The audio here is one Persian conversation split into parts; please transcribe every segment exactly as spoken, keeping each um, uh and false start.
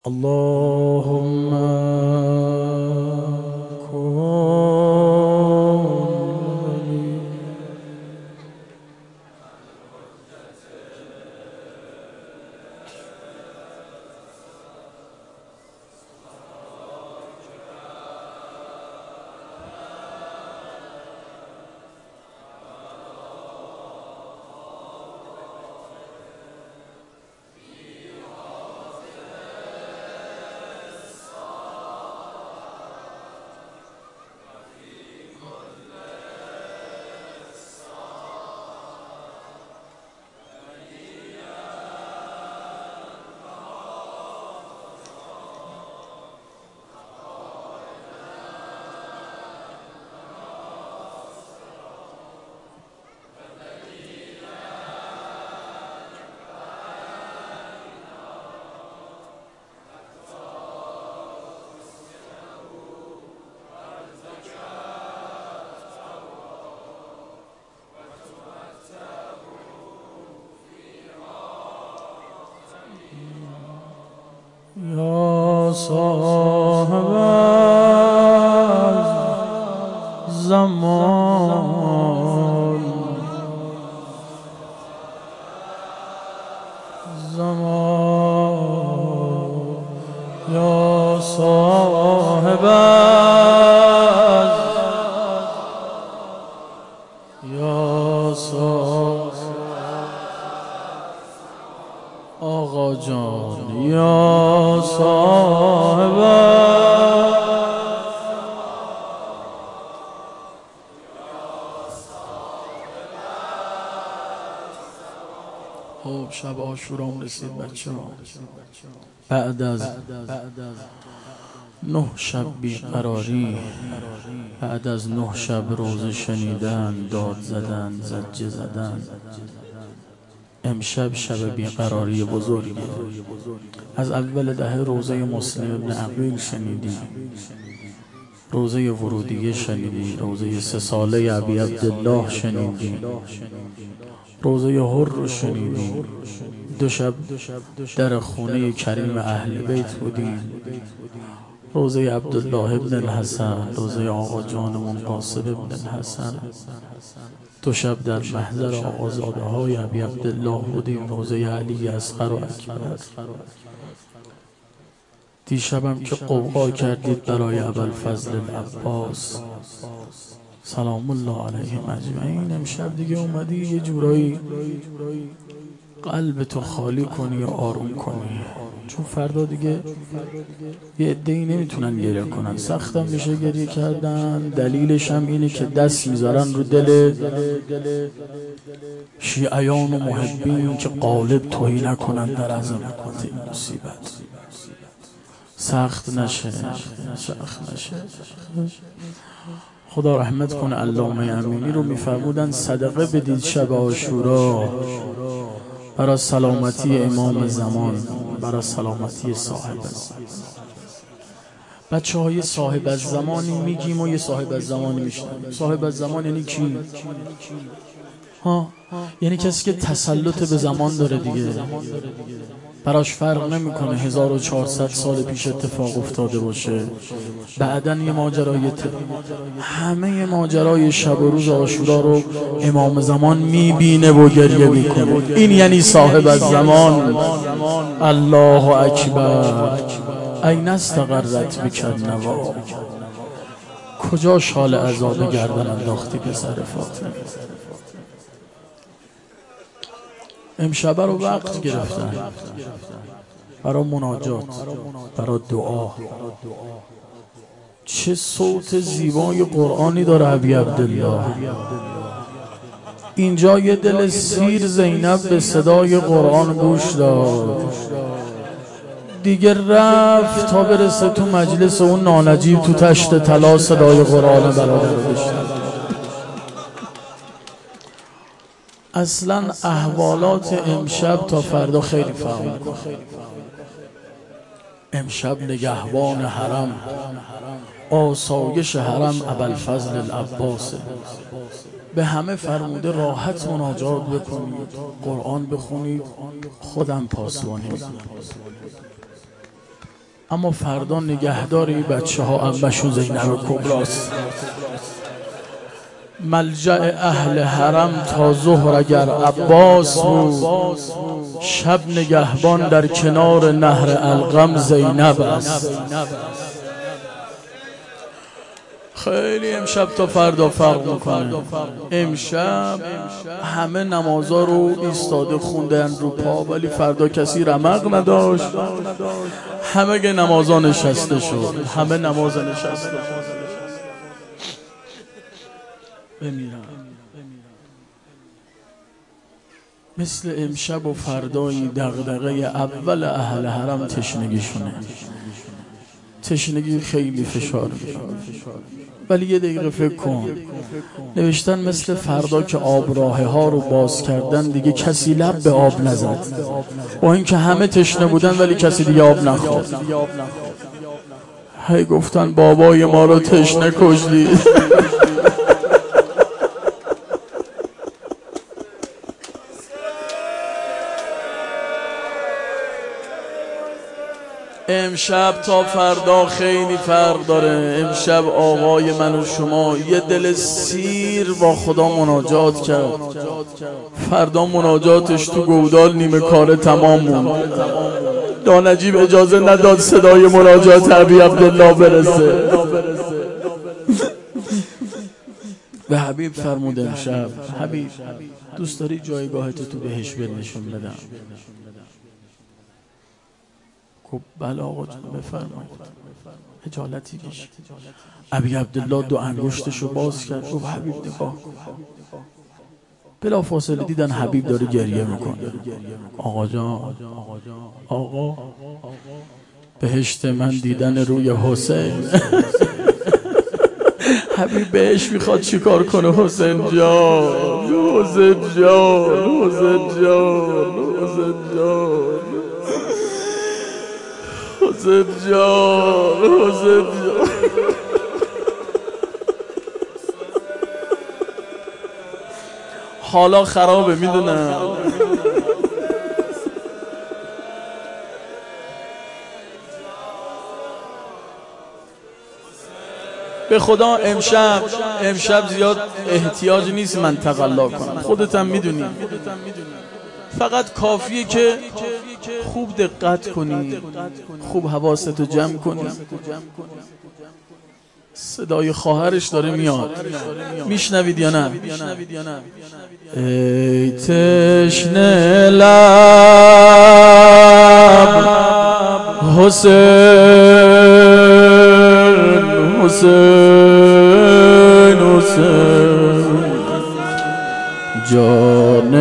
اللهم كن لي یا صاحب زمان زمان یا صاحب یا صاحب آقا جان یا صاحب خب شب عاشورام رسید بچه ها. بعد از نه شب بیقراری، بعد از نه شب روزه شنیدن، داد زدن، زجه زدن، امشب شب بیقراری بزرگی. از اول دهه روزه مسلم ابن عقیل شنیدی، روزه ورودیه شنیدی، روزه سه ساله ابی عبدالله شنیدی، روزه حر رو شنیدی. دو شب در خونه کریم اهل بیت بودیم، روزه عبدالله ابن الحسن، روزه آقا جانمون قاسم ابن الحسن. دو شب در محضر آقازاده های ابی عبدالله بودیم، روزه علی اصغر و اکبر. دیشبم که قوقا کردید برای ابوالفضل العباس سلام الله علیهم اجمعین، امشب دیگه اومدی یه جورایی قلب تو خالی کنی و آروم کنی، چون فردا دیگه یه عده‌ای نمیتونن گریه کنن، سختم میشه گریه کردن. دلیلش هم اینه که دست میذارن رو دل شیعیان و محبین که قالب توهی نکنن در عظمت این مصیبت. سخت نشه، سخت نشه. خدا رحمت کنه. علامه امینی رو میفرمودن صدقه بدید شب عاشورا برای سلامتی امام زمان، برای سلامتی صاحب الزمان. بچه های صاحب الزمانی میگیم و یه صاحب الزمانی میشنیم. صاحب الزمان یعنی کی؟ ها؟ یعنی کسی که تسلط به زمان داره دیگه، براش فرق نمیکنه هزار و چهارصد سال پیش اتفاق افتاده باشه، بعدن یه ماجرای ت... همه ماجرای شب و روز عاشورا رو امام زمان میبینه و گریه میکنه. این یعنی صاحب الزمان. الله اکبر. این استقرت بکن نوا، کجا شال عذاب گردن انداختی پسر فاطمه. امشب رو وقت گرفتن برای مناجات، برای دعا. چه صوت زیبای قرآنی داره ابی عبدالله. اینجا یه دل سیر زینب به صدای قرآن گوش داد، دیگه رفت تا برسه تو مجلس اون نانجیب تو تشت طلا صدای قرآن برادر بشنوه. اصلا احوالات امشب تا فردا خیلی فهم کن. امشب نگهبان حرم، آسایش حرم ابوالفضل العباس. به همه فرموده راحت مناجات بکنید، قرآن بخونید، خودم پاسبانی میکنم. اما فردا نگهدار این بچه ها انبشون زینب کبراست. ملجأ اهل حرم تا ظهر اگر عباس بود، شب نگهبان در کنار نهر القم زینب است. خیلی امشب تا فردا فرق میکنه. امشب همه نمازا رو ایستاده خوندن رو پا، ولی فردا کسی رمق نداشت، همه گه نمازا نشسته شد، همه نماز نشسته بمیرم. مثل امشب و فردایی دغدغه اول اهل حرم تشنگیشونه. تشنگی خیلی فشار میاره، ولی یه دقیقه فکر کن، نوشتن مثل فردا که آب راه ها رو باز کردن دیگه کسی لب به آب نزد، با اینکه همه تشنه بودن ولی کسی دیگه آب نخورد. هی گفتن بابای ما رو تشنه کشتی. امشب تا فردا خیلی فرق داره. امشب آقای من و شما یه دل سیر با خدا مناجات کرد، فردا مناجاتش تو گودال نیمه کار تمام موند. دانجیب اجازه نداد صدای مناجات ابی عبدالله برسه. به حبیب فرمود امشب حبیب دوست داری جایگاهت تو بهش نشون بدم؟ خب بله آقا جان بفرمایید. خجالتی کشید. ابی عبدالله دو انگشتشو باز کرد، گفت حبیب نگاه. بلا فاصله دیدن حبیب داره گریه میکنه. آقا جان آقا بهشت من دیدن روی حسین. حبیب بهش میخواد چیکار کنه؟ حسین جان حسین جان حسین جان حسین جان حسین جان حسین جان. حالا خرابه میدونم. به خدا امشب امشب زیاد احتیاج نیست من تقلا کنم، خودت هم میدونی. فقط کافیه که خوب دقت کنی، خوب حواستو جمع کنی. صدای خواهرش داره میاد، میشنوید یا نه؟ ای تشنه لب حسین حسین حسین جان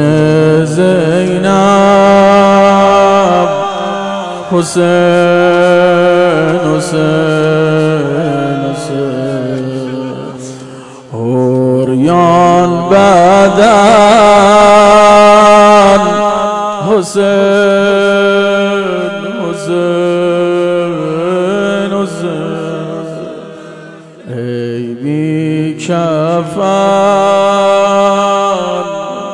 زینب حسین حسین حسین اوریان بدن حسین حسین حسین ای بی کفن.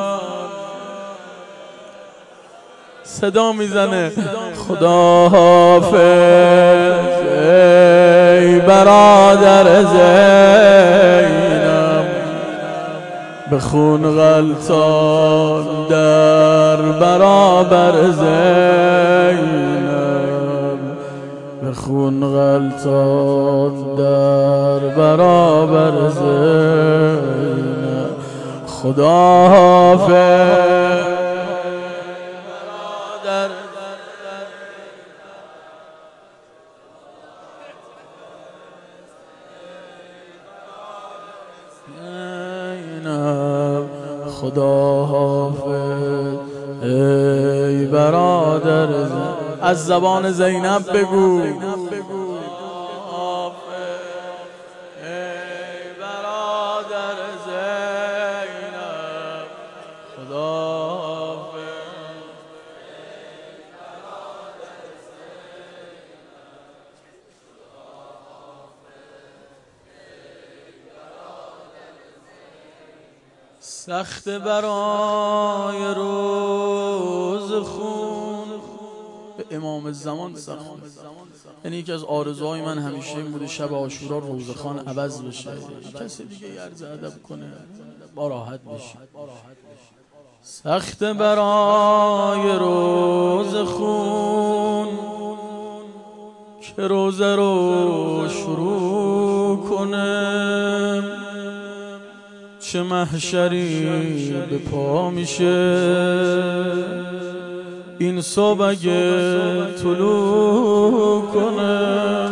صدا میزنه خدا حافظ ای برادر زینب، به خون غلطان در برابر زینب، به خون غلطان در برابر زینب. خدا حافظ خدا حافظ ای برادر زینب. از زبان زینب بگو ای برادر زینب. خدا حافظ سخت برای روز خون امام زمان سخته. یعنی یکی از آرزوهای من همیشه این بوده شب عاشورا روزخوان عوض بشه، کسی دیگه عرض ادب کنه با راحت بشه. سخت برای روز خون که روزه رو شروع کنه، چه محشری به پا میشه این صبح اگه طلوع کنه.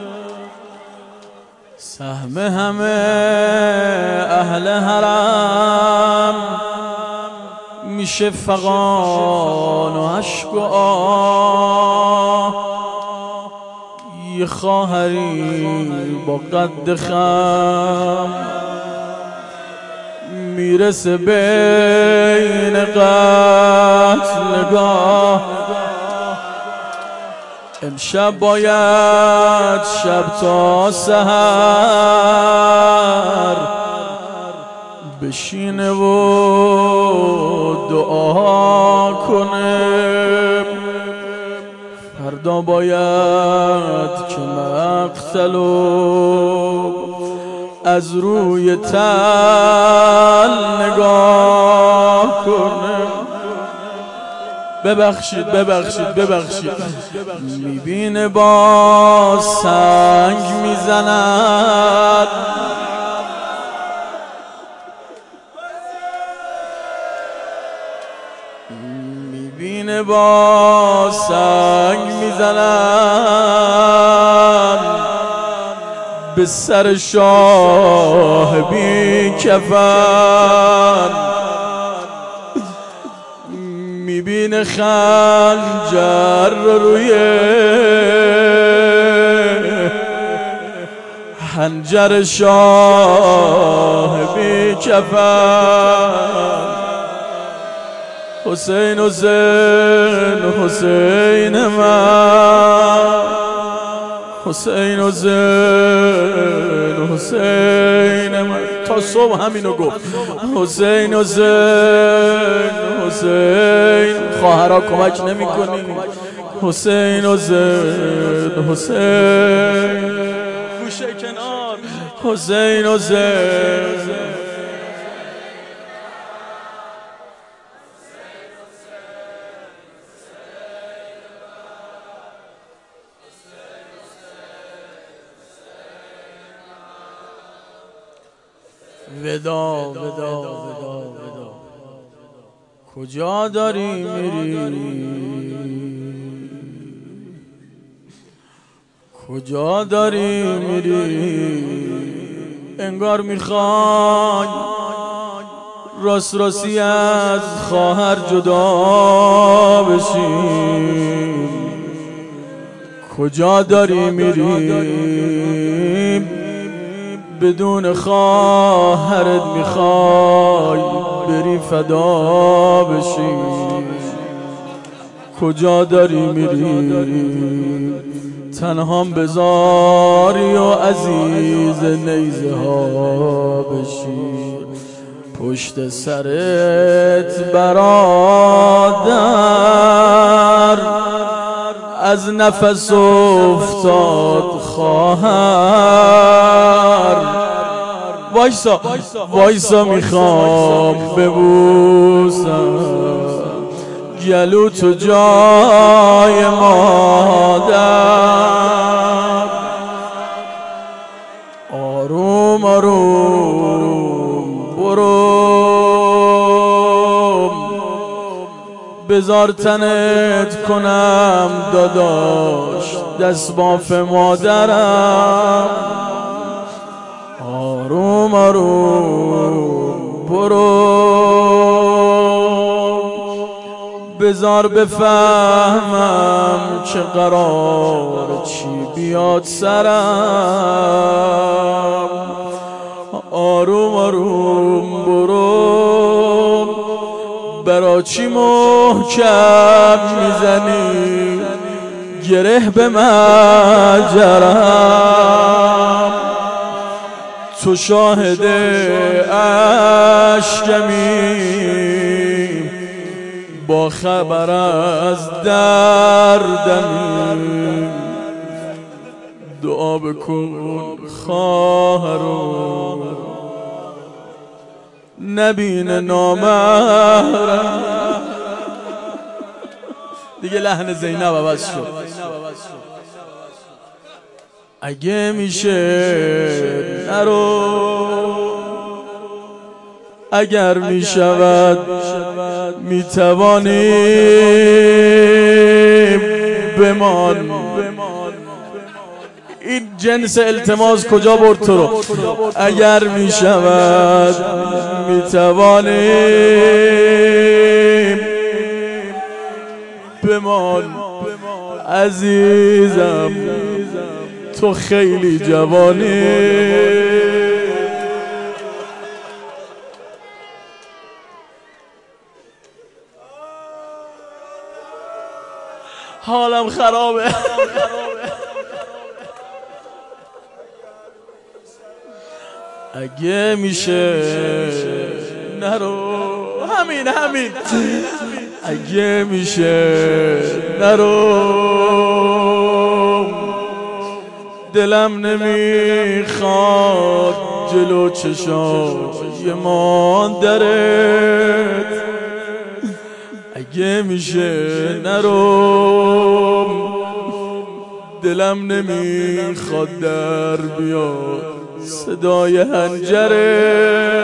سهم همه اهل حرم میشه فغان و عشق و آه، یه خواهری با قد خم میرسه بین قتلگاه. امشب باید شب تا سحر بشینه و دعا کنه، فردا باید که مقتلو از روی تل نگاه کنه. ببخشید ببخشید ببخشید میبینه با سنگ میزند، میبینه با سنگ میزند به سر شاه بی کفن. میبینه خنجر روی خنجر شاه بی کفن. حسین حسین حسین من، حسین حسین حسین من، تا صبح همینو گفت. حسین حسین حسین، خواهرها کمک نمی کنی. حسین حسین حسین، گوشه کنار. حسین حسین ودا ودا ودا ودا، کجا داری میری؟ کجا داری میری؟ انگار میخوای راست راستی از خواهر جدا بشی. کجا داری میری؟ بدون خواهرت میخوای بری فدا بشی. کجا داری میری؟ تنهام بذاری و عزیز نیزه ها بشی. پشت سرت برادر از نفس افتاد خواهر. وایسا وایسا میخوام ببوسم گلو تو جای مادر. آروم آروم برو، بذار تنت کنم داداش دست باف مادرم. آروم آروم برو، بذار بفهمم چه قرار چی بیاد سرم. آروم آروم برو، برا چی محکم میزنی گره به مجرم؟ تو شاهد اشکمی با خبر از دردمی دعا بکن خواهرو نبین نامحرم. دیگه لحن زینب عوض شد. اگه میشه نرو، اگر میشود میتوانی بمان. این جنس التماس کجا برد تو رو؟ اگر میشود میتوانی بمان عزیزم، تو خیلی جوانی. حالم خرابه. اگه میشه نرو، همین همین اگه میشه نرو، دلم نمیخواد جلو چشای مادرت. اگه میشه نرو، دلم نمیخواد در بیاد صدای حنجره.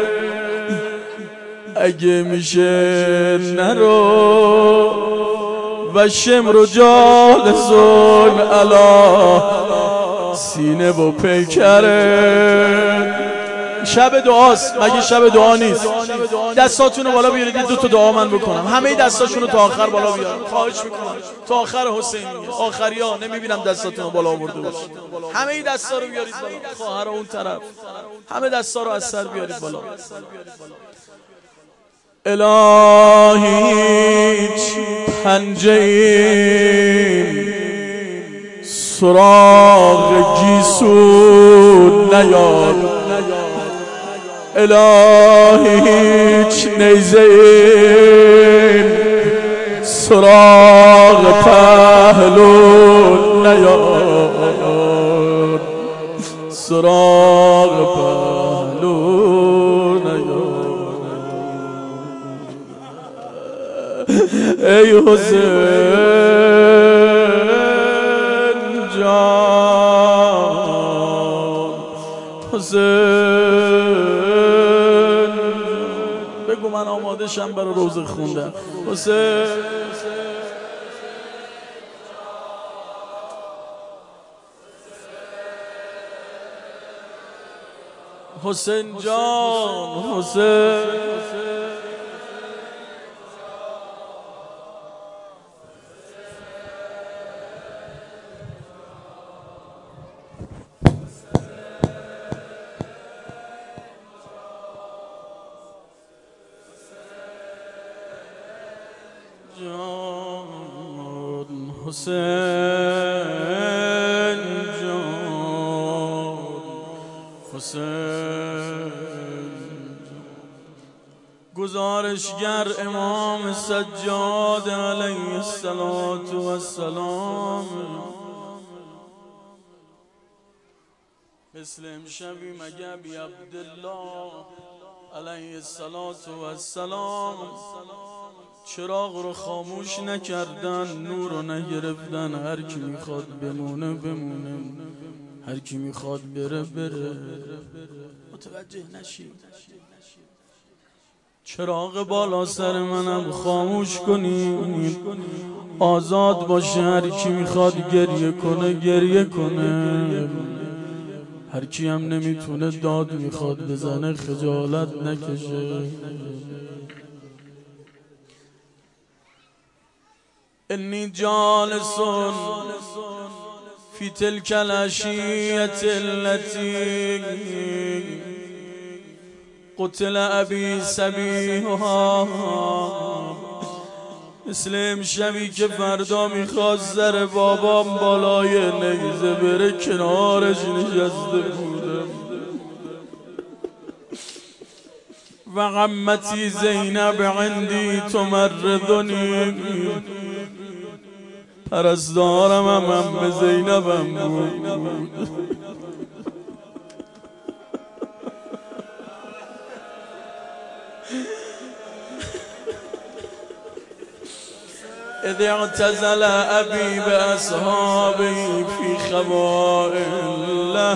اگه میشه نرو و شمر و جالسون علا سینه و پیکره. شب دعاست، مگه شب دعا نیست؟ دستاتونو بالا بیارید دو تا دعا من بکنم. همه دستاشونو تا آخر بالا بیارید، خواهش میکنم تا آخر حسینی. آخری ها نمیبینم دستاتونو بالا آورده باشید. همه دستا رو بیارید بالا، خواهر اون طرف همه دستا رو از سر بیارید بالا. الهی هیچ پنجه‌ای سراغ گیسو نیاد. الهی هیچ نیزه‌ای سراغ پهلو نیاد. سراغ پهلو نیاد. ای حسین جان، حسین بگو من آماده شم برای روزه خوندن. حسین حسین جان، حسین حسین جان، حسین گزارشگر امام سجاد علیه السلام مثل امشبی مگه بی عبدالله علیه السلام چراغ رو خاموش نکردن، نور رو نگرفتن. هر کی میخواد بمونه بمونه، هر کی میخواد بره بره. متوجه نشی چراغ بالا سر منم خاموش کنید، آزاد باشه. هر کی میخواد گریه کنه گریه کنه، هر کی هم نمیتونه داد میخواد بزنه خجالت نکشه. انی جالس فی تلک العشیة التي قتل ابی سبیها. مثل امشبی که فردا میخواست سر بابام بالای نیزه بره کنارش نشسته بودم و عمتی زینب عندی تمرضنی، پرستارم هم عمه زینبم بود. اذ اعتزل ابی باصحابی فی خوائل له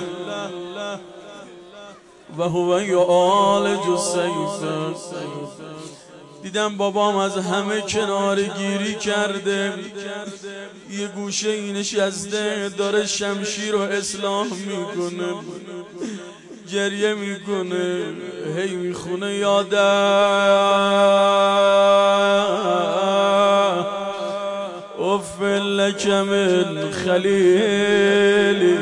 و هو یعالج سیفه. دیدم بابام از همه کناره گیری کرده، یه گوشه ای نشسته داره شمشیر رو اصلاح میکنه، گریه میکنه، هی میخونه یادم اف لک من خلیلی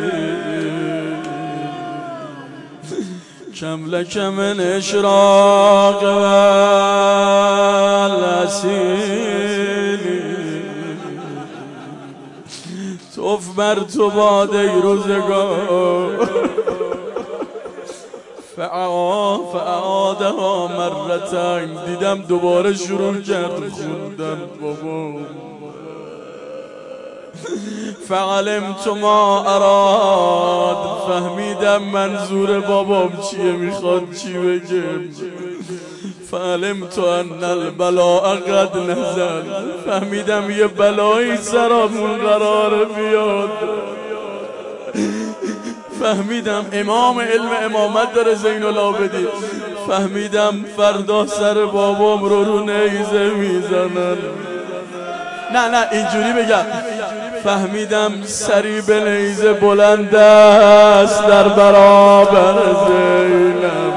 کم لک من اشراق و الاسیلی. توف بر تو باده روزگار فعادها مرتین. دیدم دوباره شروع کرد خوندن بابا. فعلمت ما اراد، فهمیدم منظور بابام چیه، میخواد چی بگه. فعلمت ان البلاء قد نزل، فهمیدم یه بلایی سرمون قراره بیاد. فهمیدم امام علم امامت داره زین العابدین. فهمیدم فردا سر بابام رو رو نیزه میزنن. نه نه اینجوری بگم، فهمیدم سری به نیزه بلند است در برابر زینب.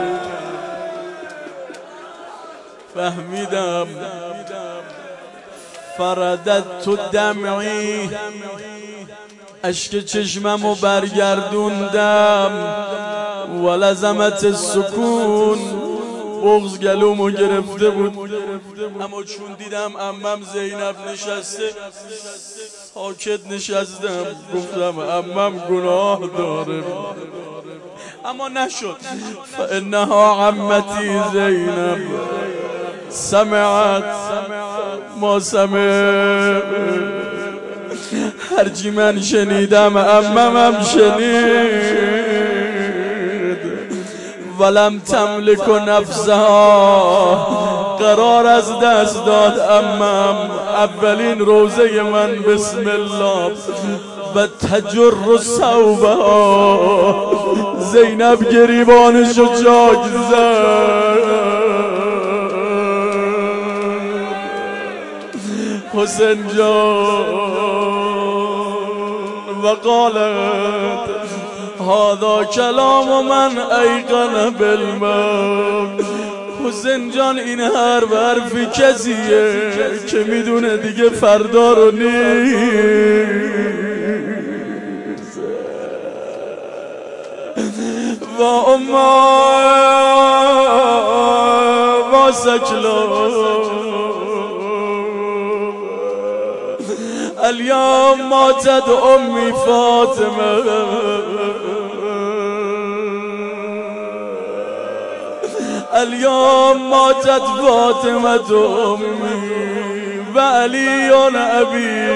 فهمیدم فردت تو دمعی، اشک چشممو برگردوندم. ولزمت سکون، بغض گلومو گرفته بود. اما چون دیدم عمم زینب نشسته، ساکت نشستم. گفتم عمم گناه داره، اما نشد. فانها عمتی زینب سمعت ما سمع، هرچی من شنیدم عممم شنید. ولم تملک نفسها، قرار از دست داد عمم اولین روزه من بسم الله. و تجر ثوبها، زینب گریبانشو جاگ زد. حسین جان و قالت هذا کلام من ایقن بالموت. حسین جان این حرف حرفی کسیه که میدونه دیگه فردا رو نیست. و اما و سکلا الیوم ماتت امی فاطمه، الیوم ماتت فاطمه امی و علی ابی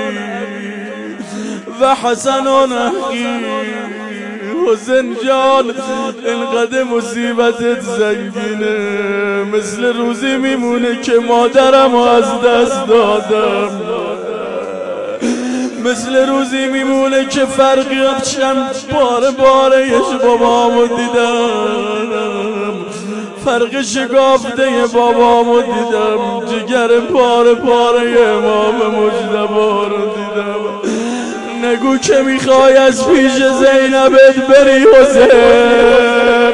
و حسن اخی. حسین جان اینقدر مصیبتت زنگینه، مثل روزی میمونه که مادرم از دست دادم، مثل روزی میمونه که فرقی چند باره باره یش بابامو دیدم، فرق شکافته بابامو دیدم، جگر پاره پاره امام مجتبی رو دیدم. نگو که میخوای از پیش زینبت بری حسین،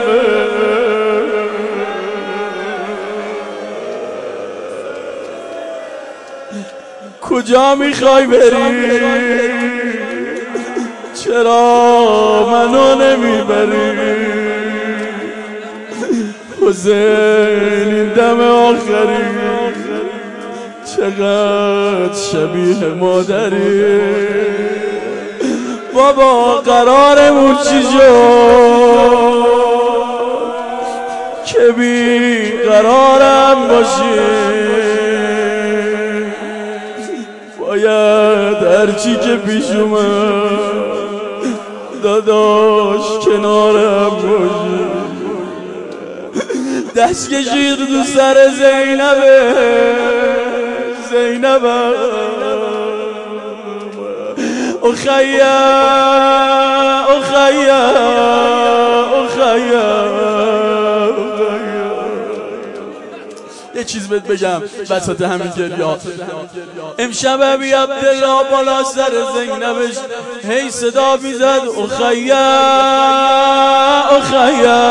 کجا میخوای بری؟ چرا منو نمیبری؟ حسین این دم آخری چقدر شبیه مادری. بابا قرارمون چی شد؟ که بی قرارم باشی، باید هرچی که پیش اومد داداش کنارم باشی. دست کشید تو سر زینبه زینبه اخیا اخیا اخیا. یه چیز بهت بگم وسط همین گریا، امشب ابی عبدالله بالا سر زینبش هی صدا میزد اخیا اخیا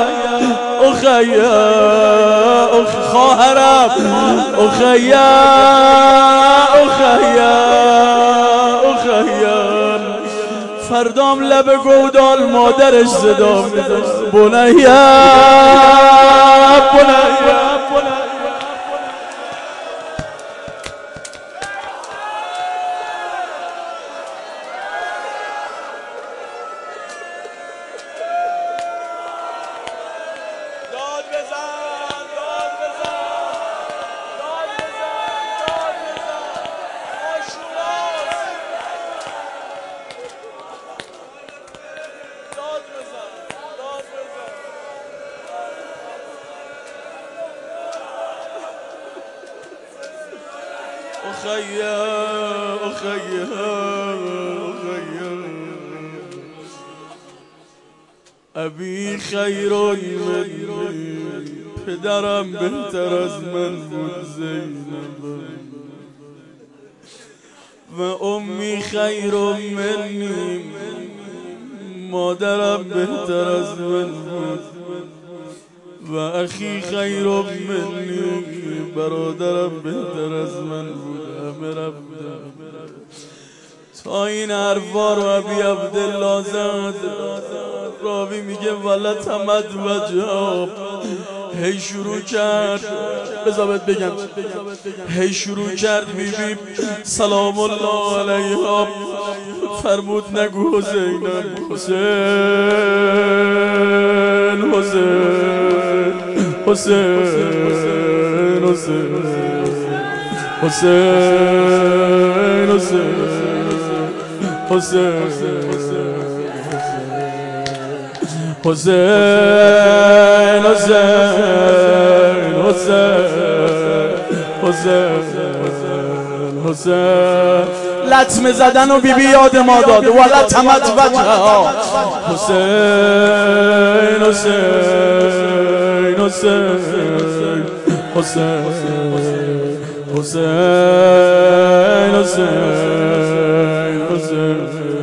اخیا خواهرم اخیا اخیا اخیا. فردام لب گودال مادرش صدا میزد بنیا بنیا. أخيا أخيا أخيا أبي خير مني، پدرم بهتر از من بود زینب، و امی خیر منی، مادرم بهتر از من بود، و اخی خیر منی، برادرم بهتر از من بود. همه رفتن تا این حرفا رو ابی عبدالله زد. راوی میگه ولت تمد وجاب، هی شروع کرد بذارت بگم هی شروع کرد بی بی سلام الله علیها فرمود نگو حسینم حسین حسین حسین حسین حسین حسین حسین حسین حسین حسین. لطمه زدن و بی بی یاد ما داده ولا تمت وجهها. حسین حسین حسین حسین حسین حسین حسین.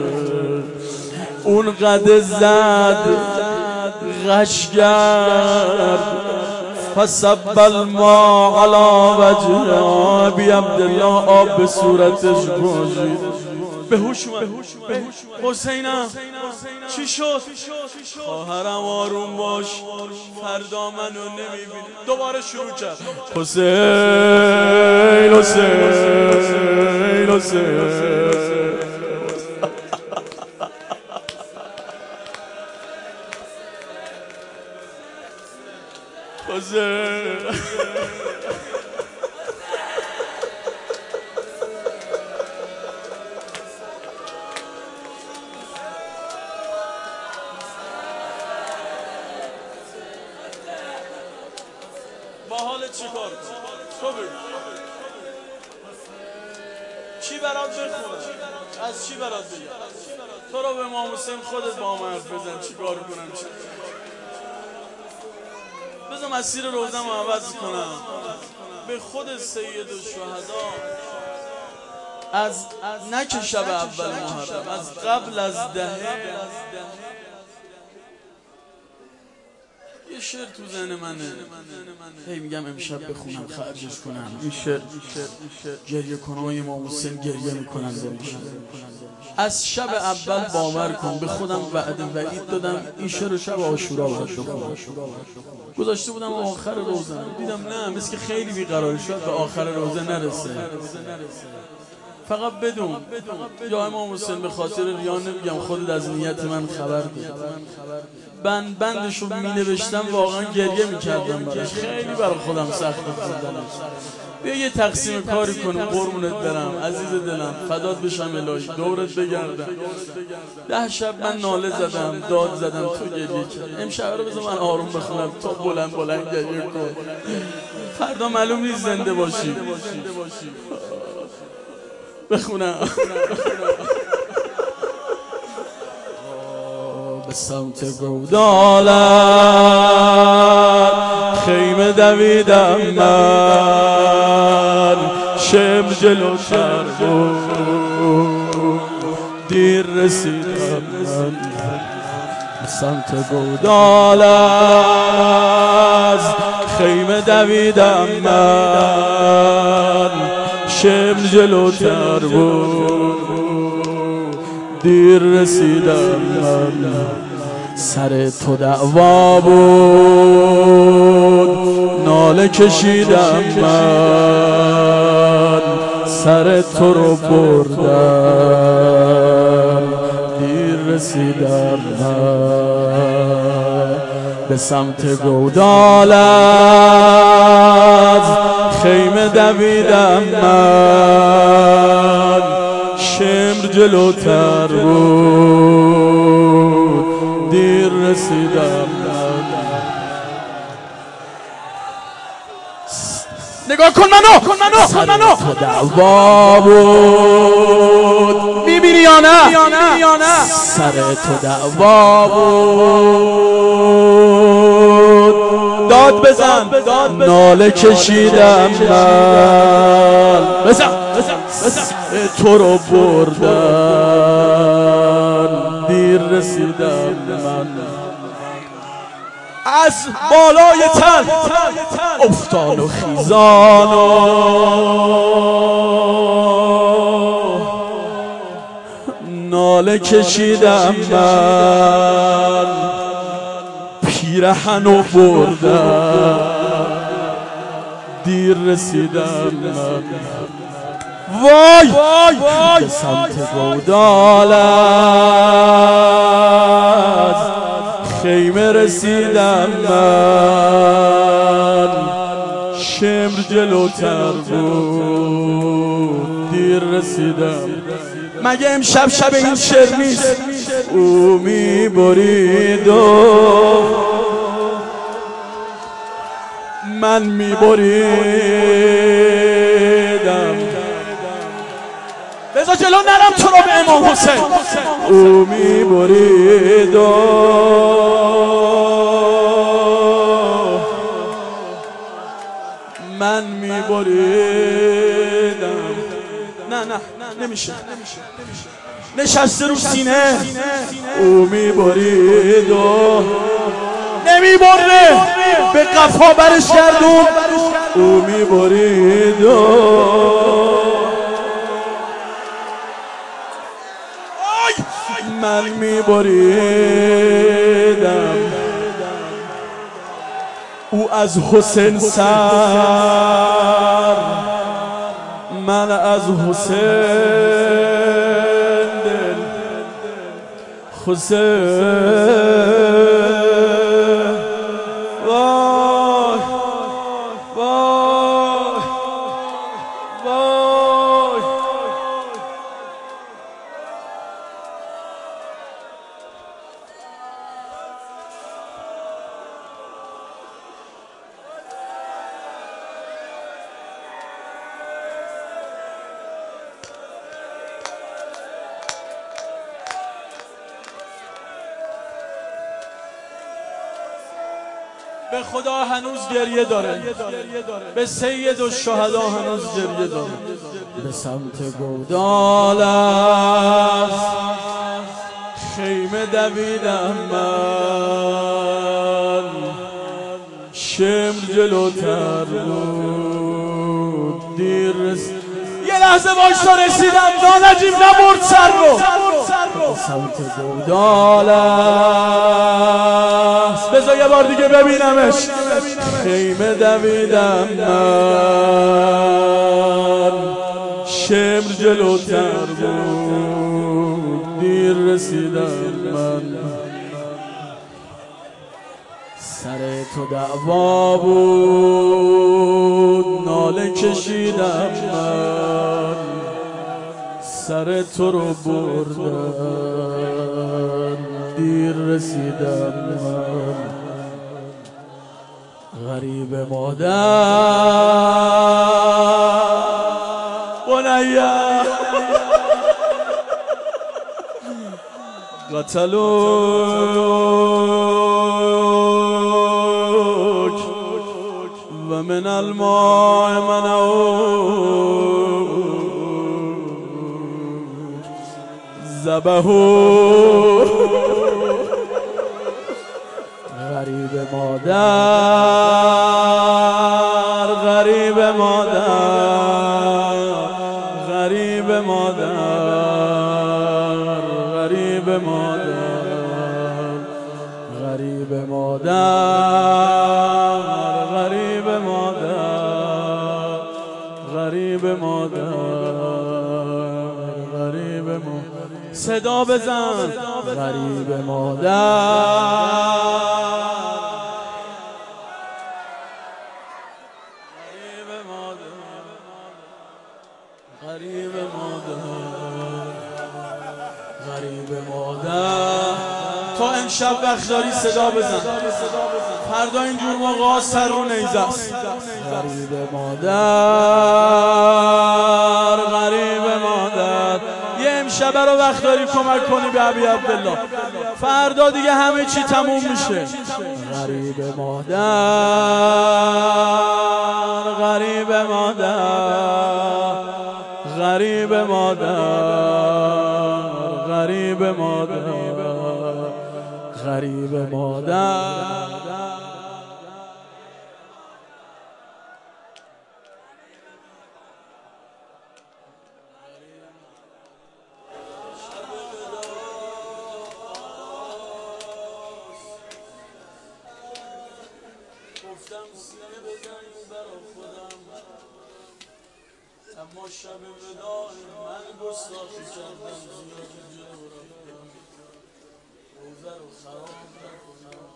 اون قد زد غش کرد فصب الماء علی وجهه. ابی عبدالله آب به صورتش باشید. به هوش اومد. حسینم چی شد؟ خواهرم آروم باش، فردا منو نمیبینی. دوباره شروع کرد حسین حسین حسین. با حالت چی کار تو بگو چی برات بخونه؟ از چی برات بگم؟ تو رو به امام حسین خودت با من حرف بزن چی کار کنم چی؟ بذار مسیر روزم عوض کنم به خود سید الشهدا. از نه که شب اول محرم، از قبل از دهه یه شعر تو ذهن منه، هی میگم امشب بخونم خرجش کنم. این شعر گریه کنای امام حسین گریه میکنن زندگی. از شب اول باور کن به خودم وعده وعید دادم این شعر رو شب عاشورا باید بخونم. گذاشته بودم آخر روزه، دیدم نه مثل که خیلی بیقرار شد به آخر روزه نرسه. فقط بدون یا امام حسین به خاطر ریا نمیگم، خودت از نیت من خبر داری. بند بندش رو می نوشتم واقعا گریه میکردم براش، خیلی برای خودم سخت خوندنش. بیا یه تقسیم کاری کنیم قربونت برم عزیز دلم، فدات بشم الهی، دورت بگردم. ده شب من ناله زدم داد زدم تو گریه کرد. امشب رو بذار من آروم بخونم تو بلند بلند گریه کن، فردا معلوم نیست زنده باشی. بخونم به سمت گودالت خیمه دویدم من، شمر جلوتر بود دیر رسیدم من. به سمت گودالت خیمه دویدم من، شمر جلوتر بود دیر رسیدم من. سر تو دعوا بود ناله کشیدم من، سر تو رو بردم دیر رسیدم من. به سمت گودالت خیمه دویدم من، شمر جلوتر بود دیر رسیدم من. نگاه کن منو سر تو دعوا بود، میبینی یا نه؟ سر تو دعوا بود داد بزن ناله کشیدم من، بزن تو رو بردن دیر رسیدم من. از بالای تن افتان و خیزان و ناله کشیدم من، پیرهن و بردم دیر رسیدم من. وای به سمت گودالت خیمه رسیدم من، شمر جلوتر بود دیر رسیدم. مگه امشب شب این شعر نیست؟ او میبرید و من میبریدم. بذار جلو نرم تو رو به امام حسین. او میبرید و من میبریدم. نه نه نمیشه، نشسته رو سینه. او میبرید و نمیبره، به قفا برش گردون. او میبرید و من میبریدم. او از حسین سر، من از حسین دل. حسین وای وای وای. به خدا هنوز گریه داره، به سید الشهدا هنوز گریه داره. به سمت گودالت خیمه دویدم من، شمر جلوتر بود دیر رسید. یه لحظه وایسا رسیدم، نانجیب نبرد سر رو. به سمت گودالت بذار یه بار دیگه ببینمش. خیمه دویدم من، شمر جلوتر بود دیر رسیدم من، سر تو دعوا بود ناله کشیدم من، سر تو رو بردم دیر رسیدم من. غریب مادر بنیا قتلوک و من الماء منعوک ذبحوک. غریب مادر، غریب مادر، غریب مادر، غریب مادر، غریب مادر، غریب مادر، غریب مادر، غریب مادر. صدا بزن غریب مادر، غریب مادر، غریب مادر. تا امشب وقت داری صدا بزن، فردا اینجور موقع سر رو نیزه است. غریب مادر، غریب مادر. یه امشب رو وقت داری کمک کنی به ابی عبدالله، فردا دیگه همه چی تموم میشه. غریب مادر، غریب مادر، غریب مادر، غریب مادر، غریب مادر. گفتم سینه بزنی برا خودم، اما شب وداع من گستاخی کردم، زیاد جلو رفتم، روزه رو خراب نکنم.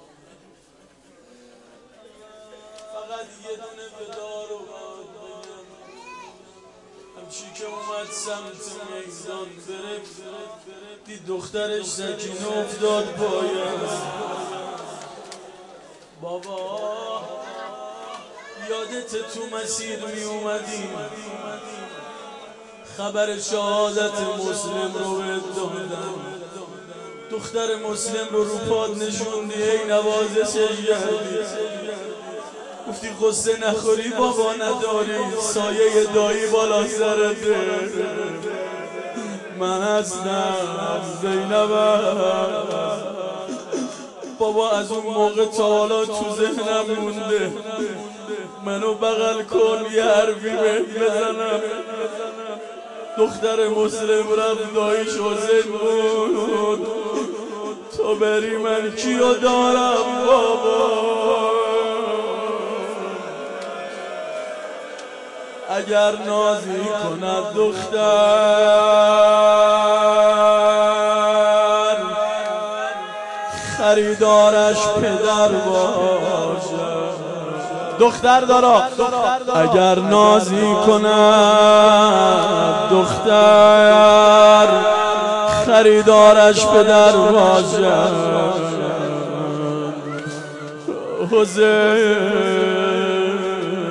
فقط یه دونه وداع رو باید بگم، همچی که اومد سمت میزان بره، دید دخترش سکینه افتاد پایم. بابا یادت تو مسیر می اومدیم، خبر شهادت مسلم رو بهت دادم، دختر مسلم رو رو پاد نشوندی، ای نوازشش کردی، گفتی قصه نخوری بابا نداری، سایه دایی بالا سرته. من هستم زینبم بابا، از اون موقع تا حالا تو ذهنم مونده، منو بغل کن یه حرفی بهت بزنم. دختر مسلم رفت داییش حسین بود، تو بری من کیو دارم بابا. اگر نازی کند دختر، خریدارش پدر باشه. دختر دارا اگر نازی کند دختر، خریدارش پدر باشه. حسین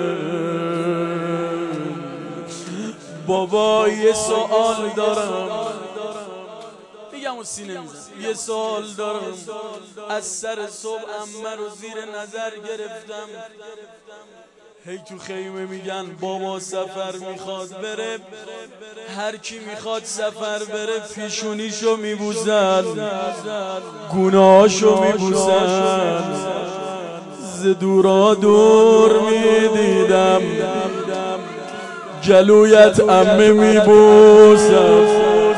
بابا یه سوال دارم، میگم و سینه میزن، یه سوال دارم. از سر صبح عمه رو زیر نظر گرفتم، هی تو خیمه میگن بابا سفر میخواد بره، هر کی میخواد سفر بره پیشونیشو میبوسن، گونه‌هاشو میبوسن. ز دورا دور میدیدم گلویت عمه میبوسم.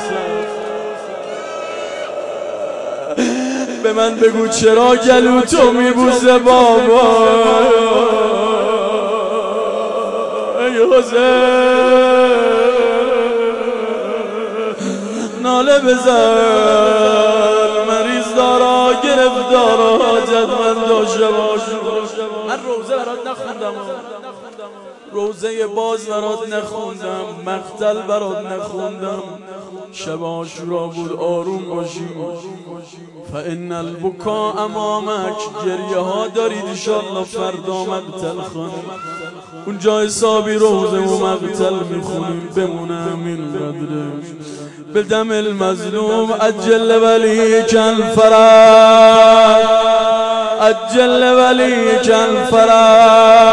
به من بگو چرا گلو تو میبوسه بابا. ای حسین ناله بزن، مریض دارا گرفتارا حاجتمند و شب عاشورا. من روزه برات نخوندم، روزه باز برات نخوندم، مقتل برات نخوندم، شب عاشورا بود. آروم باشی. فان البکا امامک، گریه ها دارید انشالله فردا مقتل خانیم. اونجا حسابی روزه و مقتل میخونیم، بمونه همین قدره. به دم المظلوم عجل ولیک الفرج، عجل ولیک الفرج.